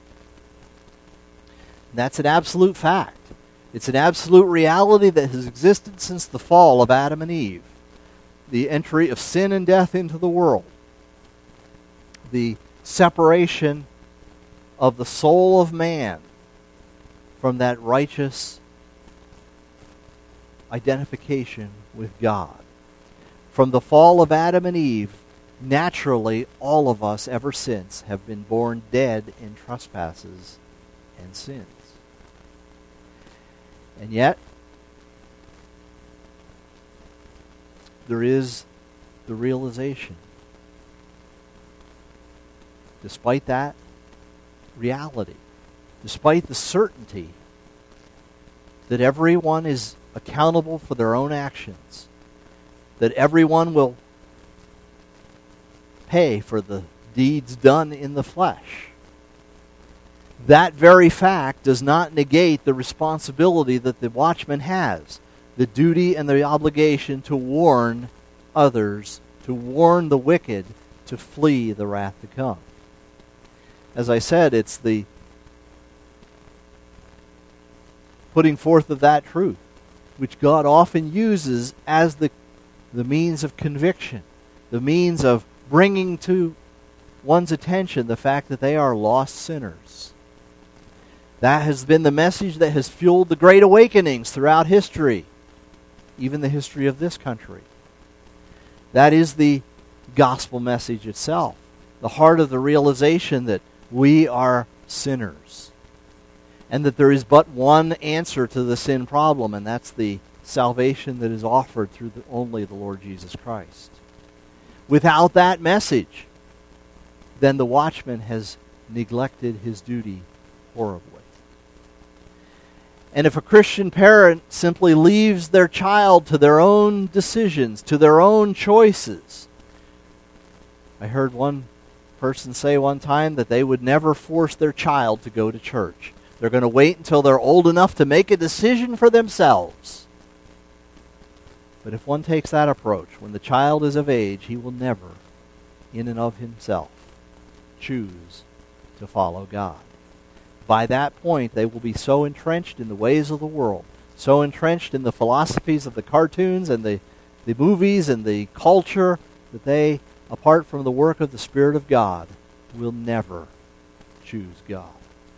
And that's an absolute fact. It's an absolute reality that has existed since the fall of Adam and Eve. The entry of sin and death into the world. The separation of the soul of man from that righteous identification with God. From the fall of Adam and Eve, naturally all of us ever since have been born dead in trespasses and sins. And yet, there is the realization, despite that reality, despite the certainty that everyone is accountable for their own actions, that everyone will pay for the deeds done in the flesh, that very fact does not negate the responsibility that the watchman has, the duty and the obligation to warn others, to warn the wicked to flee the wrath to come. As I said, it's the putting forth of that truth, which God often uses as the means of conviction, the means of bringing to one's attention the fact that they are lost sinners. That has been the message that has fueled the great awakenings throughout history, even the history of this country. That is the gospel message itself, the heart of the realization that we are sinners, and that there is but one answer to the sin problem, and that's the salvation that is offered through only the Lord Jesus Christ. Without that message, then the watchman has neglected his duty horribly. And if a Christian parent simply leaves their child to their own decisions, to their own choices, I heard one person say one time that they would never force their child to go to church. They're going to wait until they're old enough to make a decision for themselves. But if one takes that approach, when the child is of age, he will never, in and of himself, choose to follow God. By that point, they will be so entrenched in the ways of the world, so entrenched in the philosophies of the cartoons and the movies and the culture, that they, apart from the work of the Spirit of God, will never choose God.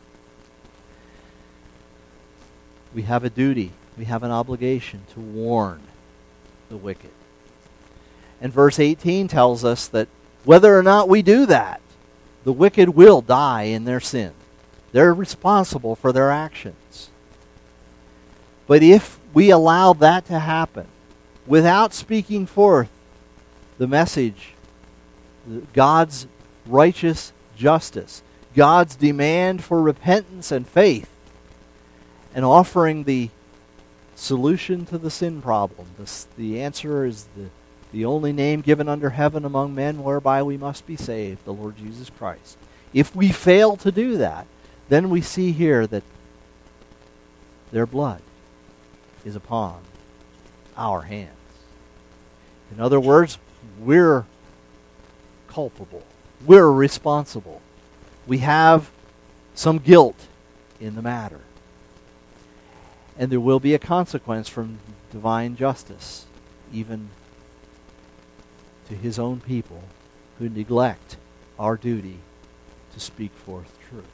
We have a duty, we have an obligation to warn the wicked. And verse 18 tells us that whether or not we do that, the wicked will die in their sin. They're responsible for their actions. But if we allow that to happen without speaking forth the message, God's righteous justice, God's demand for repentance and faith, and offering the solution to the sin problem, the answer is the only name given under heaven among men whereby we must be saved, the Lord Jesus Christ. If we fail to do that, then we see here that their blood is upon our hands. In other words, we're culpable. We're responsible. We have some guilt in the matter. And there will be a consequence from divine justice, even to his own people who neglect our duty to speak forth truth.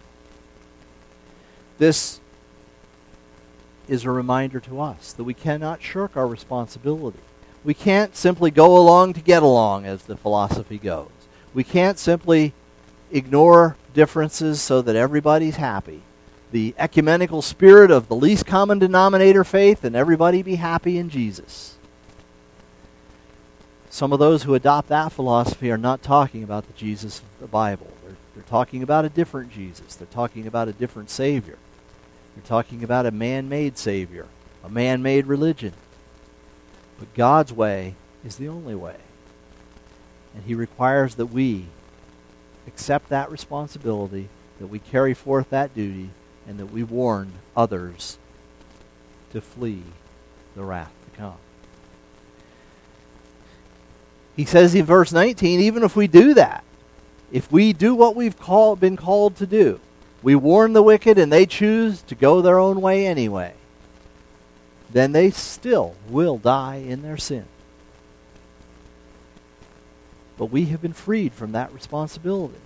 This is a reminder to us that we cannot shirk our responsibility. We can't simply go along to get along, as the philosophy goes. We can't simply ignore differences so that everybody's happy. The ecumenical spirit of the least common denominator faith and everybody be happy in Jesus. some of those who adopt that philosophy are not talking about the Jesus of the Bible. They're talking about a different Jesus. They're talking about a different Savior. They're talking about a man-made Savior, a man-made religion. But God's way is the only way. And He requires that we accept that responsibility, that we carry forth that duty, and that we warn others to flee the wrath to come. He says in verse 19, even if we do that, if we do what we've been called to do, we warn the wicked and they choose to go their own way anyway, then they still will die in their sin. But we have been freed from that responsibility.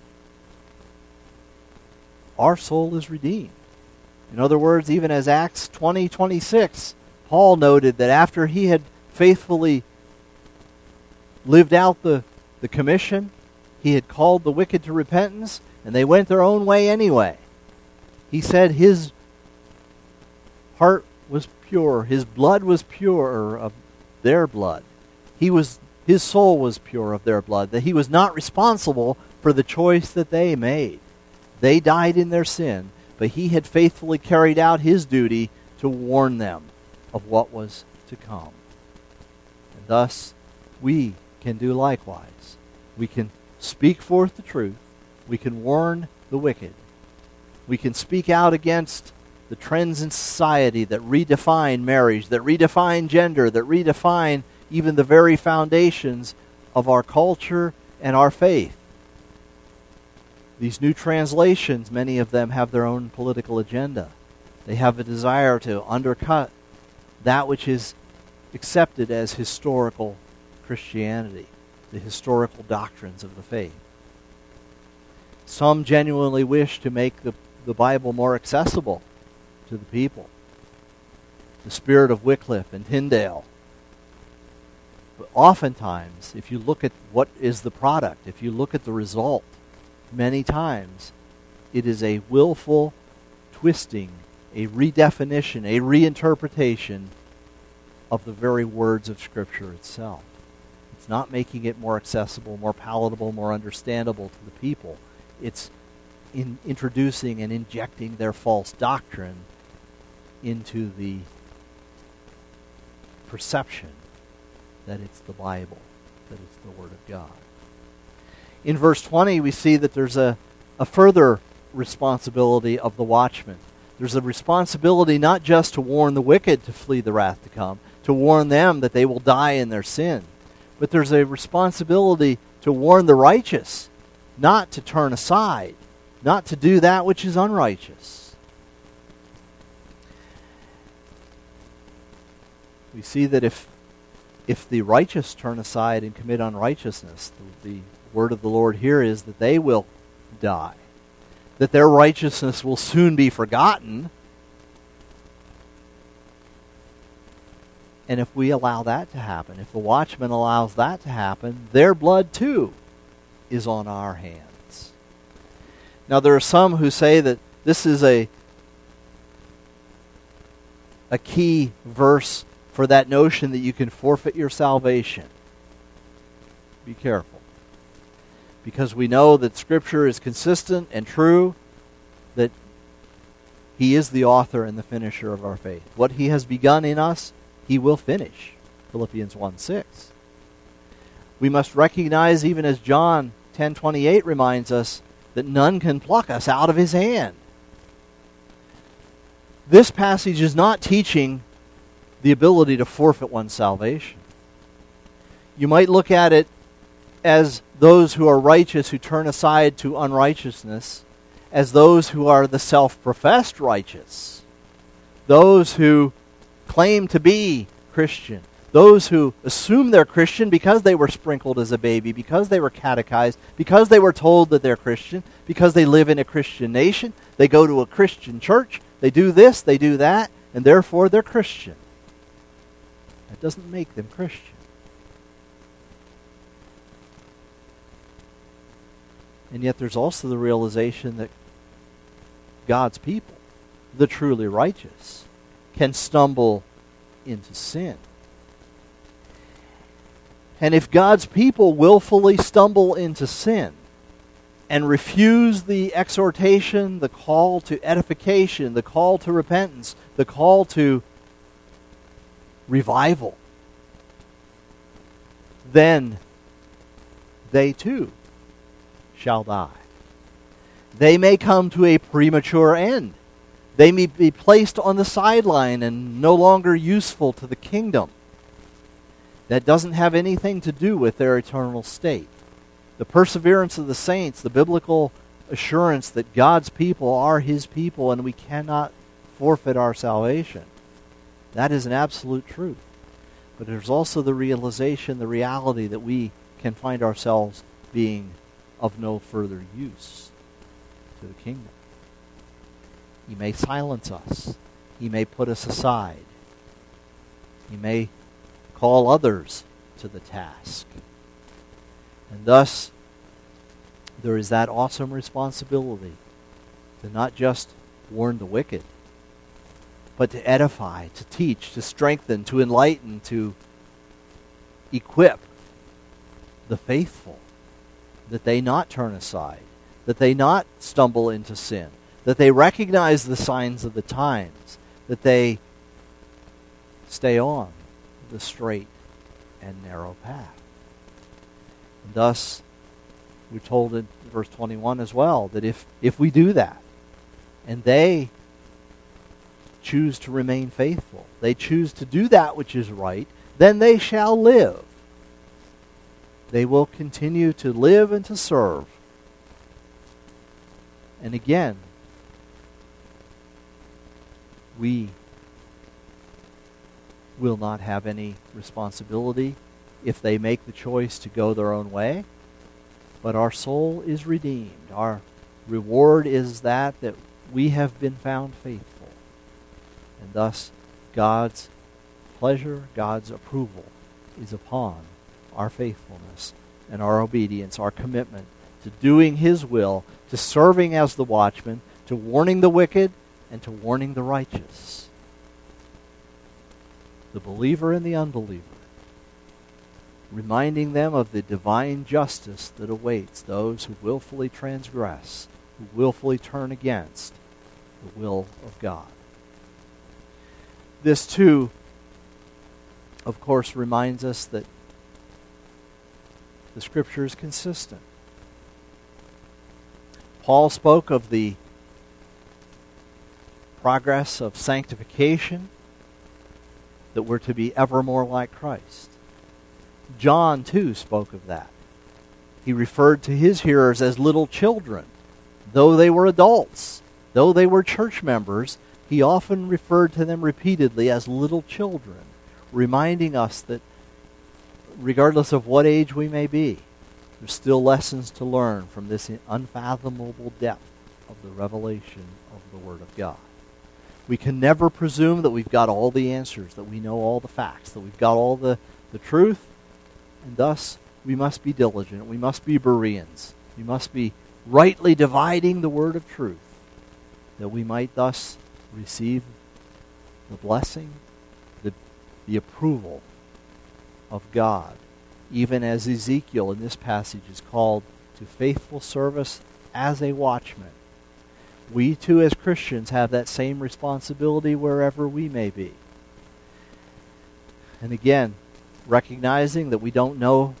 Our soul is redeemed. In other words, even as Acts 20:26, Paul noted that after he had faithfully lived out the commission, he had called the wicked to repentance, and they went their own way anyway. He said his heart was pure, his blood was pure of their blood. His soul was pure of their blood, that he was not responsible for the choice that they made. They died in their sin, but he had faithfully carried out his duty to warn them of what was to come. And thus, we can do likewise. We can speak forth the truth. We can warn the wicked. We can speak out against the trends in society that redefine marriage, that redefine gender, that redefine even the very foundations of our culture and our faith. These new translations, many of them have their own political agenda. They have a desire to undercut that which is accepted as historical Christianity, the historical doctrines of the faith. Some genuinely wish to make the Bible more accessible to the people. The spirit of Wycliffe and Tyndale. But oftentimes, if you look at what is the product, if you look at the result, many times it is a willful twisting, a redefinition, a reinterpretation of the very words of Scripture itself. It's not making it more accessible, more palatable, more understandable to the people. It's introducing and injecting their false doctrine into the perception that it's the Bible, that it's the Word of God. In verse 20, we see that there's a further responsibility of the watchman. There's a responsibility not just to warn the wicked to flee the wrath to come, to warn them that they will die in their sin, but there's a responsibility to warn the righteous not to turn aside, not to do that which is unrighteous. We see that if the righteous turn aside and commit unrighteousness, the word of the Lord here is that they will die, that their righteousness will soon be forgotten. And if we allow that to happen, if the watchman allows that to happen, their blood too is on our hands. Now there are some who say that this is a key verse for that notion that you can forfeit your salvation. Be careful. Because we know that Scripture is consistent and true, that He is the author and the finisher of our faith. What He has begun in us, He will finish. Philippians 1:6. We must recognize, even as John 10:28 reminds us, that none can pluck us out of His hand. This passage is not teaching the ability to forfeit one's salvation. You might look at it as those who are righteous who turn aside to unrighteousness, as those who are the self-professed righteous, those who claim to be Christian, those who assume they're Christian because they were sprinkled as a baby, because they were catechized, because they were told that they're Christian, because they live in a Christian nation, they go to a Christian church, they do this, they do that, and therefore they're Christian. That doesn't make them Christian. And yet there's also the realization that God's people, the truly righteous, can stumble into sin. And if God's people willfully stumble into sin and refuse the exhortation, the call to edification, the call to repentance, the call to revival, then they too shall die. They may come to a premature end. They may be placed on the sideline and no longer useful to the kingdom. That doesn't have anything to do with their eternal state. The perseverance of the saints, the biblical assurance that God's people are His people and we cannot forfeit our salvation, that is an absolute truth. But there's also the realization, the reality that we can find ourselves being of no further use to the kingdom. He may silence us. He may put us aside. He may call others to the task. And thus, there is that awesome responsibility to not just warn the wicked, but to edify, to teach, to strengthen, to enlighten, to equip the faithful, that they not turn aside, that they not stumble into sin, that they recognize the signs of the times, that they stay on the straight and narrow path. And thus, we're told in verse 21 as well, that if we do that, and they choose to remain faithful, they choose to do that which is right, then they shall live. They will continue to live and to serve. And again, we will not have any responsibility if they make the choice to go their own way. But our soul is redeemed. Our reward is that we have been found faithful. And thus, God's pleasure, God's approval is upon our faithfulness and our obedience, our commitment to doing His will, to serving as the watchman, to warning the wicked, and to warning the righteous. The believer and the unbeliever, reminding them of the divine justice that awaits those who willfully transgress, who willfully turn against the will of God. This too, of course, reminds us that the Scripture is consistent. Paul spoke of the progress of sanctification, that we're to be ever more like Christ. John, too, spoke of that. He referred to his hearers as little children. Though they were adults, though they were church members, he often referred to them repeatedly as little children, reminding us that regardless of what age we may be, there's still lessons to learn from this unfathomable depth of the revelation of the Word of God. We can never presume that we've got all the answers, that we know all the facts, that we've got all the truth, and thus we must be diligent. We must be Bereans. We must be rightly dividing the word of truth, that we might thus receive the blessing, the approval of God, even as Ezekiel in this passage is called to faithful service as a watchman. We too as Christians have that same responsibility wherever we may be. And again, recognizing that we don't know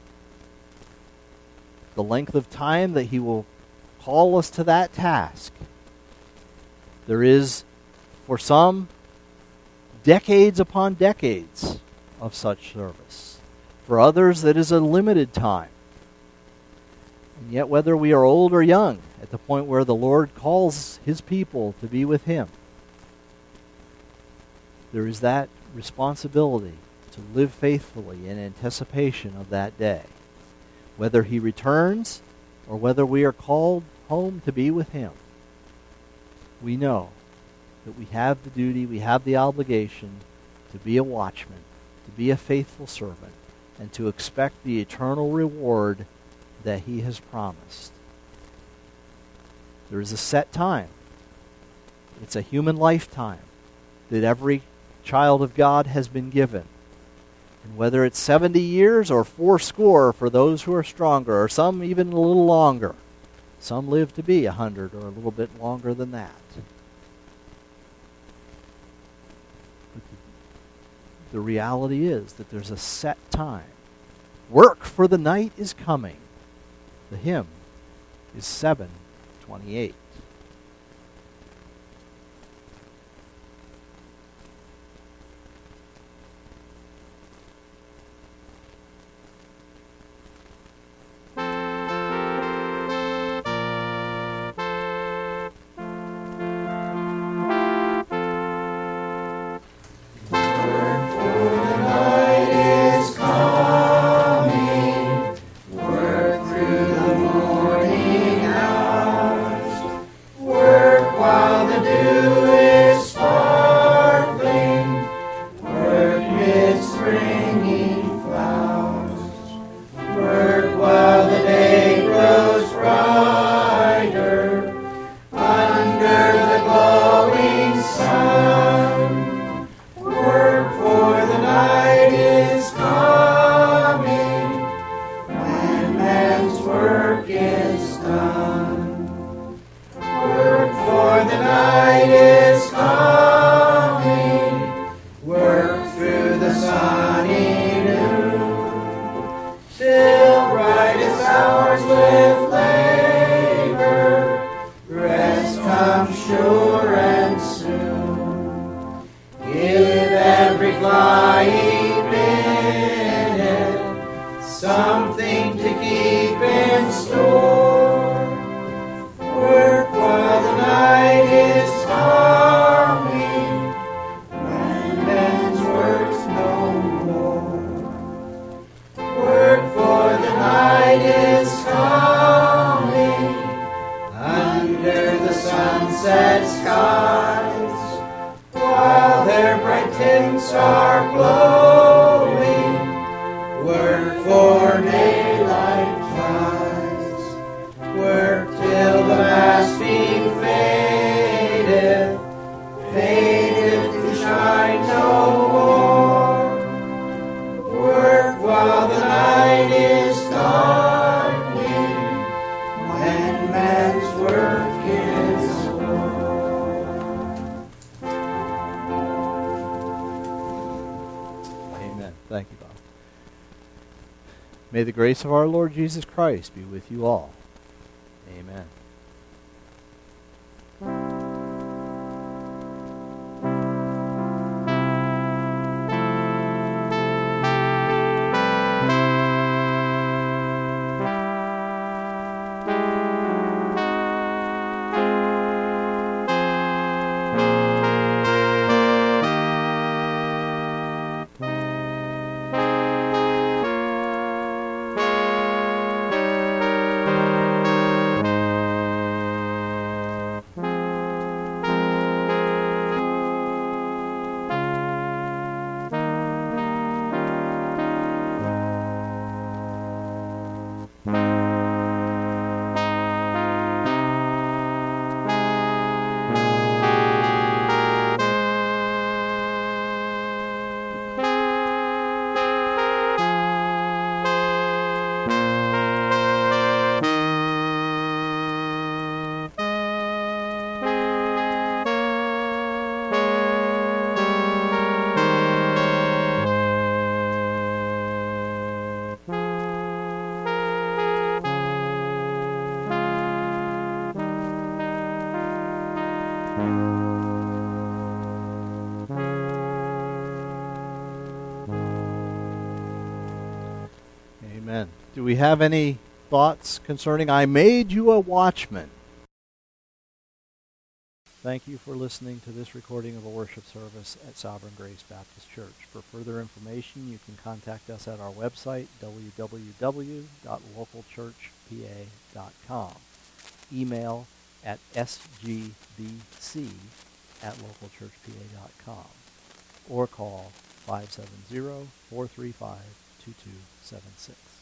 the length of time that He will call us to that task. There is, for some, decades upon decades of such service. For others, that is a limited time. And yet, whether we are old or young, at the point where the Lord calls His people to be with Him, there is that responsibility to live faithfully in anticipation of that day. Whether He returns or whether we are called home to be with Him, we know that we have the duty, we have the obligation to be a watchman, to be a faithful servant, and to expect the eternal reward that He has promised. There is a set time. It's a human lifetime that every child of God has been given. And whether it's 70 years or 80 for those who are stronger, or some even a little longer. Some live to be 100 or a little bit longer than that. But the reality is that there's a set time. Work, for the night is coming. The hymn is 728. Thank you, Bob. May the grace of our Lord Jesus Christ be with you all. Amen. Amen. Do we have any thoughts concerning I made you a watchman? Thank you for listening to this recording of a worship service at Sovereign Grace Baptist Church. For further information, you can contact us at our website, www.localchurchpa.com. Email at sgbbc@localchurchpa.com or call 570-435-2276.